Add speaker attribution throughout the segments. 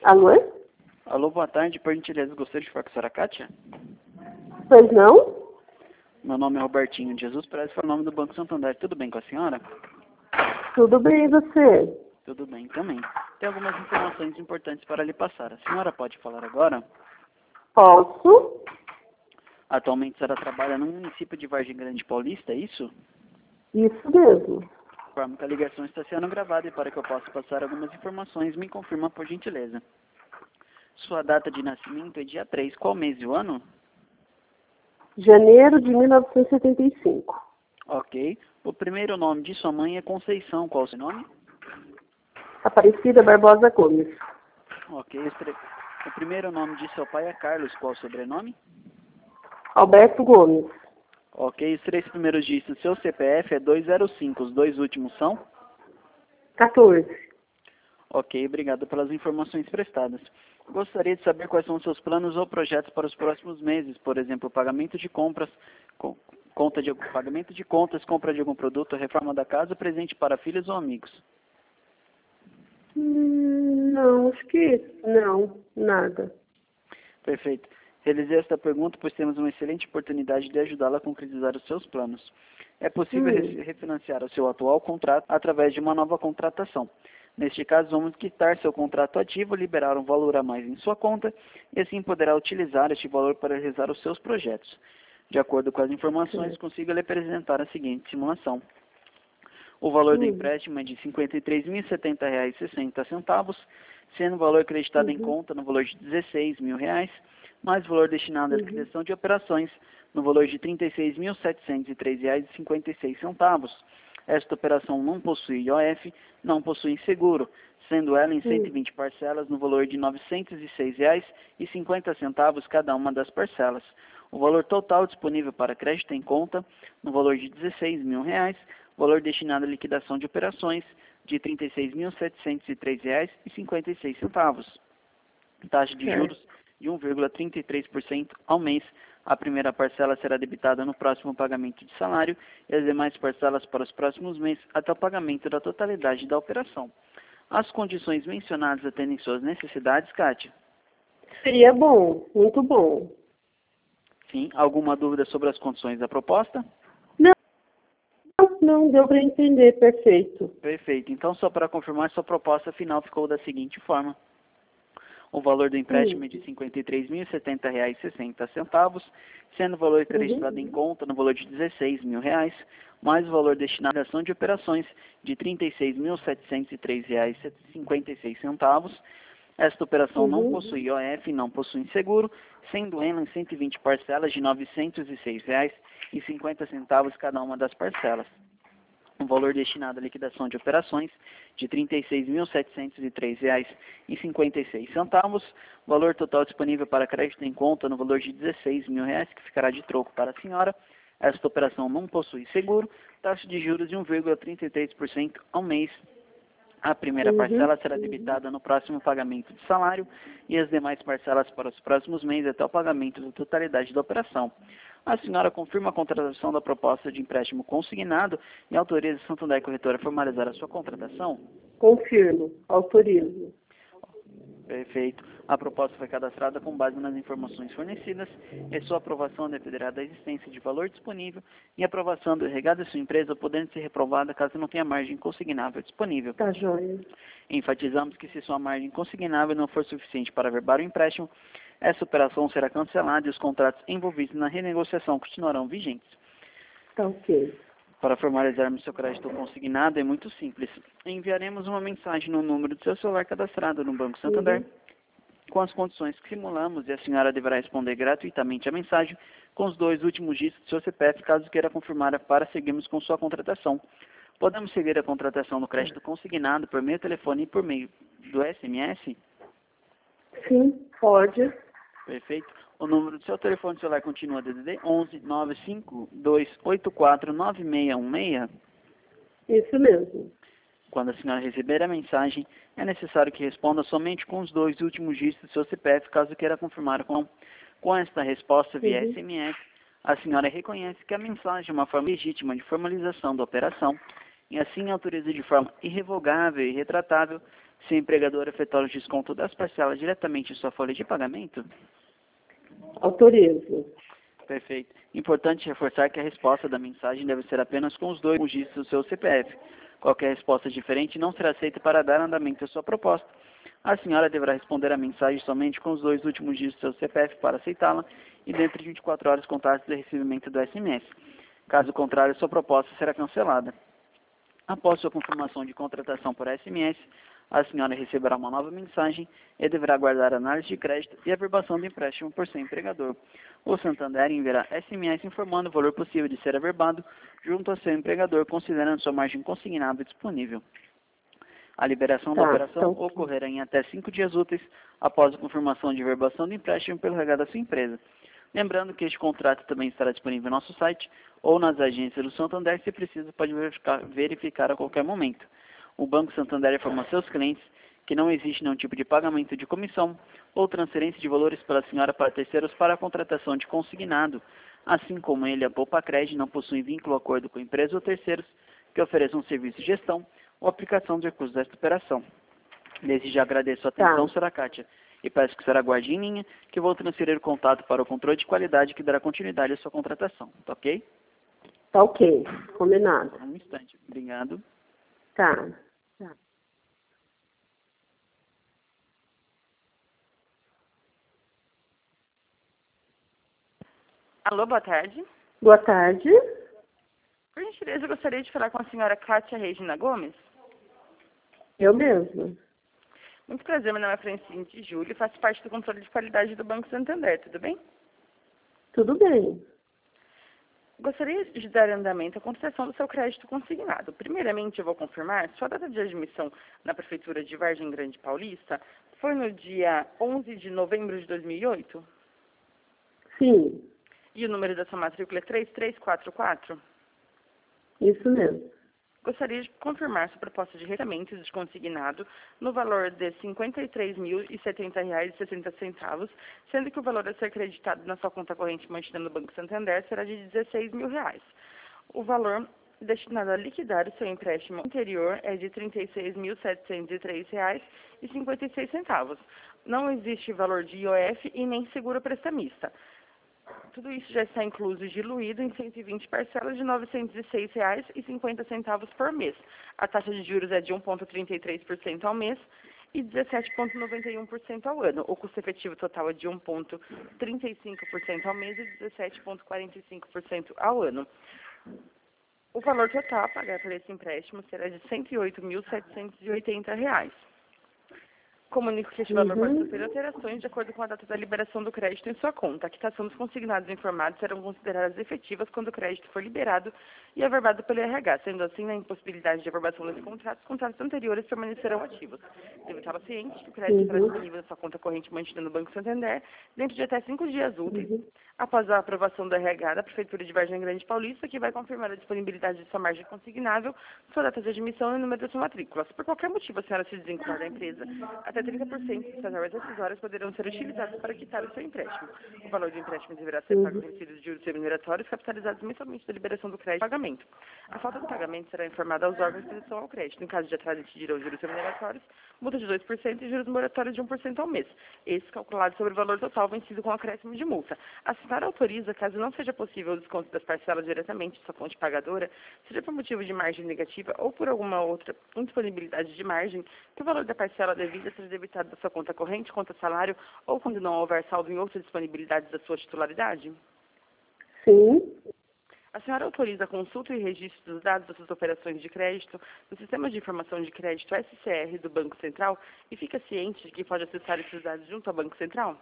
Speaker 1: Alô?
Speaker 2: Alô, boa tarde. Por gentileza, gostaria de falar com a senhora Kátia?
Speaker 1: Pois não?
Speaker 2: Meu nome é Robertinho de Jesus Pereira, foi o nome do Banco Santander. Tudo bem com a senhora?
Speaker 1: Tudo bem, e você?
Speaker 2: Tudo bem também. Tem algumas informações importantes para lhe passar. A senhora pode falar agora?
Speaker 1: Posso?
Speaker 2: Atualmente a senhora trabalha no município de Vargem Grande Paulista, é isso?
Speaker 1: Isso mesmo.
Speaker 2: Informo que a ligação está sendo gravada e para que eu possa passar algumas informações, me confirma por gentileza. Sua data de nascimento é dia 3. Qual mês e o ano?
Speaker 1: Janeiro de 1975.
Speaker 2: Ok. O primeiro nome de sua mãe é Conceição. Qual o seu nome?
Speaker 1: Aparecida Barbosa Gomes.
Speaker 2: Ok. O primeiro nome de seu pai é Carlos. Qual o sobrenome?
Speaker 1: Alberto Gomes.
Speaker 2: Ok. Os 3 primeiros dígitos do seu CPF é 205. Os 2 últimos são?
Speaker 1: 14.
Speaker 2: Ok. Obrigado pelas informações prestadas. Gostaria de saber quais são os seus planos ou projetos para os próximos meses. Por exemplo, pagamento de compras, pagamento de contas, compra de algum produto, reforma da casa, presente para filhos ou amigos.
Speaker 1: Não, acho que não, nada.
Speaker 2: Perfeito. Realizei esta pergunta pois temos uma excelente oportunidade de ajudá-la a concretizar os seus planos. É possível refinanciar o seu atual contrato através de uma nova contratação. Neste caso, vamos quitar seu contrato ativo, liberar um valor a mais em sua conta e assim poderá utilizar este valor para realizar os seus projetos. De acordo com as informações, consigo lhe apresentar a seguinte simulação. O valor do empréstimo é de R$ 53.070,60, sendo o valor acreditado em conta no valor de R$ 16.000, mais o valor destinado à liquidação de operações no valor de R$ 36.703,56. Esta operação não possui IOF, não possui seguro, sendo ela em 120 parcelas no valor de R$ 906,50 cada uma das parcelas. O valor total disponível para crédito em conta no valor de R$ 16.000, valor destinado à liquidação de operações de R$ 36.703,56. Taxa de juros de 1,33% ao mês. A primeira parcela será debitada no próximo pagamento de salário e as demais parcelas para os próximos meses até o pagamento da totalidade da operação. As condições mencionadas atendem suas necessidades, Kátia?
Speaker 1: Seria bom, muito bom.
Speaker 2: Sim. Alguma dúvida sobre as condições da proposta?
Speaker 1: Não, deu para entender, perfeito.
Speaker 2: Perfeito. Então, só para confirmar, sua proposta final ficou da seguinte forma. O valor do empréstimo é de R$ 53.070,60, sendo o valor acreditado em conta no valor de R$ 16.000, mais o valor destinado à ação de operações de R$ 36.703,56. Esta operação não possui IOF, não possui seguro, sendo ela em 120 parcelas de R$ 906,50 cada uma das parcelas. O valor destinado à liquidação de operações de R$ 36.703,56. Valor total disponível para crédito em conta no valor de R$ 16.000, que ficará de troco para a senhora. Esta operação não possui seguro. Taxa de juros de 1,33% ao mês. A primeira parcela será debitada no próximo pagamento de salário e as demais parcelas para os próximos meses até o pagamento da totalidade da operação. A senhora confirma a contratação da proposta de empréstimo consignado e autoriza a Santander Corretora a formalizar a sua contratação?
Speaker 1: Confirmo, autorizo.
Speaker 2: Perfeito. A proposta foi cadastrada com base nas informações fornecidas e sua aprovação dependerá da existência de valor disponível e aprovação do regado de sua empresa, podendo ser reprovada caso não tenha margem consignável disponível.
Speaker 1: Tá joia.
Speaker 2: Enfatizamos que se sua margem consignável não for suficiente para averbar o empréstimo, essa operação será cancelada e os contratos envolvidos na renegociação continuarão vigentes.
Speaker 1: Tá ok.
Speaker 2: Para formalizarmos seu crédito consignado é muito simples. Enviaremos uma mensagem no número do seu celular cadastrado no Banco Santander com as condições que simulamos e a senhora deverá responder gratuitamente a mensagem com os 2 últimos dígitos do seu CPF caso queira confirmar para seguirmos com sua contratação. Podemos seguir a contratação do crédito consignado por meio do telefone e por meio do SMS?
Speaker 1: Sim, pode.
Speaker 2: Perfeito. O número do seu telefone celular continua DDD 11 95284 9616.
Speaker 1: Isso mesmo.
Speaker 2: Quando a senhora receber a mensagem, é necessário que responda somente com os 2 últimos dígitos do seu CPF, caso queira confirmar com esta resposta via SMS. A senhora reconhece que a mensagem é uma forma legítima de formalização da operação e assim autoriza de forma irrevogável e retratável se o empregador efetuar o desconto das parcelas diretamente em sua folha de pagamento?
Speaker 1: Autorizo.
Speaker 2: Perfeito. Importante reforçar que a resposta da mensagem deve ser apenas com os dois dígitos do seu CPF. Qualquer resposta diferente não será aceita para dar andamento à sua proposta. A senhora deverá responder a mensagem somente com os dois últimos dígitos do seu CPF para aceitá-la e dentro de 24 horas contar-se do recebimento do SMS. Caso contrário, sua proposta será cancelada. Após sua confirmação de contratação por SMS, a senhora receberá uma nova mensagem e deverá aguardar a análise de crédito e a averbação do empréstimo por seu empregador. O Santander enviará SMS informando o valor possível de ser averbado junto ao seu empregador, considerando sua margem consignável disponível. A liberação da operação ocorrerá em até 5 dias úteis após a confirmação de averbação do empréstimo pelo regado da sua empresa. Lembrando que este contrato também estará disponível no nosso site ou nas agências do Santander, se precisa, pode verificar a qualquer momento. O Banco Santander informa seus clientes que não existe nenhum tipo de pagamento de comissão ou transferência de valores pela senhora para terceiros para a contratação de consignado, assim como ele, a Poupa-Cred, não possui vínculo ou acordo com empresas ou terceiros que ofereçam serviço de gestão ou aplicação de recursos desta operação. Desde já agradeço a atenção, Sra. Kátia, e peço que a senhora aguarde em linha, que vou transferir o contato para o controle de qualidade que dará continuidade à sua contratação. Tá ok?
Speaker 1: Tá ok. Combinado.
Speaker 2: Um instante. Obrigado.
Speaker 1: Tá.
Speaker 3: Alô, boa tarde.
Speaker 1: Boa tarde.
Speaker 3: Por gentileza, eu gostaria de falar com a senhora Kátia Regina Gomes.
Speaker 1: Eu mesma.
Speaker 3: Muito prazer, meu nome é Francine de Júlio e faço parte do controle de qualidade do Banco Santander, tudo bem?
Speaker 1: Tudo bem.
Speaker 3: Gostaria de dar andamento à concessão do seu crédito consignado. Primeiramente, eu vou confirmar, sua data de admissão na Prefeitura de Vargem Grande Paulista foi no dia 11 de novembro de 2008?
Speaker 1: Sim,
Speaker 3: E o número da sua matrícula é 3344?
Speaker 1: isso mesmo.
Speaker 3: Gostaria de confirmar sua proposta de recebimento de consignado no valor de R$ 53.070,60, sendo que o valor a ser creditado na sua conta corrente mantida no Banco Santander será de R$ 16.000. O valor destinado a liquidar o seu empréstimo anterior é de R$ 36.703,56. Não existe valor de IOF e nem seguro prestamista. Tudo isso já está incluso e diluído em 120 parcelas de R$ 906,50 por mês. A taxa de juros é de 1,33% ao mês e 17,91% ao ano. O custo efetivo total é de 1,35% ao mês e 17,45% ao ano. O valor total a pagar por esse empréstimo será de R$ 108.780. Comunico que este valor pode sofrer alterações de acordo com a data da liberação do crédito em sua conta. A quitação dos consignados informados serão consideradas efetivas quando o crédito for liberado e averbado pelo RH. Sendo assim, na impossibilidade de averbação desse contrato, os contratos anteriores permanecerão ativos. Deve estar ciente que o crédito estará disponível na sua conta corrente mantida no Banco Santander dentro de até 5 dias úteis, após a aprovação do RH da Prefeitura de Vargem Grande Paulista, que vai confirmar a disponibilidade de sua margem consignável, sua data de admissão e o número da sua matrícula. Se por qualquer motivo a senhora se desvincular da empresa, até 30% das verbas decisórias poderão ser utilizadas para quitar o seu empréstimo. O valor do empréstimo deverá ser pago com recibos de juros remuneratórios capitalizados mensalmente da liberação do crédito e pagamento. A falta do pagamento será informada aos órgãos de proteção ao crédito. Em caso de atraso, incidirão juros remuneratórios, multa de 2% e juros moratórios de 1% ao mês. Esse calculado sobre o valor total vencido com acréscimo de multa. A senhora autoriza, caso não seja possível o desconto das parcelas diretamente de sua fonte pagadora, seja por motivo de margem negativa ou por alguma outra indisponibilidade de margem, que o valor da parcela devida seja debitado da sua conta corrente, conta salário, ou quando não houver saldo em outras disponibilidades da sua titularidade?
Speaker 1: Sim,
Speaker 3: A senhora autoriza a consulta e registro dos dados das suas operações de crédito no Sistema de Informação de Crédito SCR do Banco Central e fica ciente de que pode acessar esses dados junto ao Banco Central?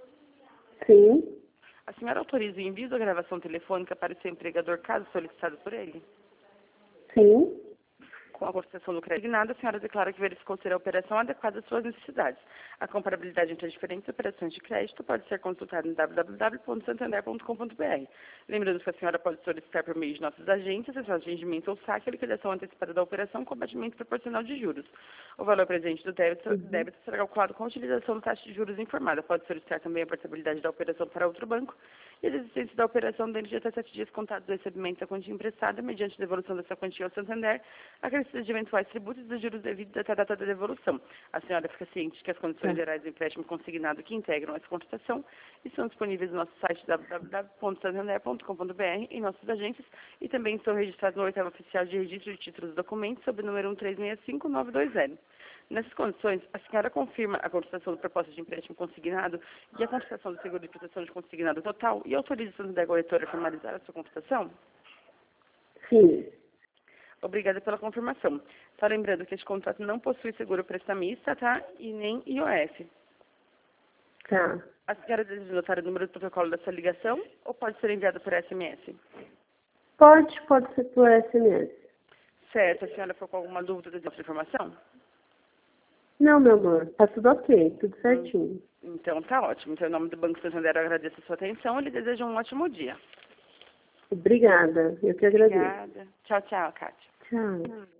Speaker 1: sim,
Speaker 3: A senhora autoriza o envio da gravação telefônica para o seu empregador, caso solicitado por ele?
Speaker 1: sim,
Speaker 3: Com a concessão do crédito asignado, a senhora declara que verificou ser a operação adequada às suas necessidades. A comparabilidade entre as diferentes operações de crédito pode ser consultada em www.santander.com.br. Lembrando que a senhora pode solicitar por meio de nossas agências, atendimento ou saque, a liquidação antecipada da operação com batimento proporcional de juros. O valor presente do débito será calculado com a utilização da taxa de juros informada. Pode solicitar também a portabilidade da operação para outro banco e a desistência da operação dentro de até 7 dias contados do recebimento da quantia emprestada, mediante devolução dessa quantia ao Santander, acrescentando cobrança de eventuais tributos e dos juros devidos até a data da devolução. A senhora fica ciente de que as condições gerais do empréstimo consignado que integram essa contratação estão disponíveis no nosso site www.santander.com.br, em nossas agências, e também estão registrados no 8º Oficial de Registro de Títulos e Documentos, sob o número 1365920. Nessas condições, a senhora confirma a contratação da proposta de empréstimo consignado e a contratação do seguro de proteção de consignado total e autoriza o Santander Corretora a formalizar a sua contratação?
Speaker 1: Sim.
Speaker 3: Obrigada pela confirmação. Só lembrando que este contrato não possui seguro prestamista, tá? E nem IOF.
Speaker 1: Tá.
Speaker 3: A senhora deseja anotar o número do protocolo da sua ligação ou pode ser enviado por SMS?
Speaker 1: Pode ser por SMS.
Speaker 3: Certo. A senhora ficou com alguma dúvida dessa informação?
Speaker 1: Não, meu amor. Tá tudo ok, tudo certinho.
Speaker 3: Então tá ótimo. Então, em nome do Banco Santander, eu agradeço a sua atenção e lhe desejo um ótimo dia.
Speaker 1: Obrigada. Eu que agradeço.
Speaker 3: Obrigada. Tchau, tchau, Kátia.
Speaker 1: Tchau.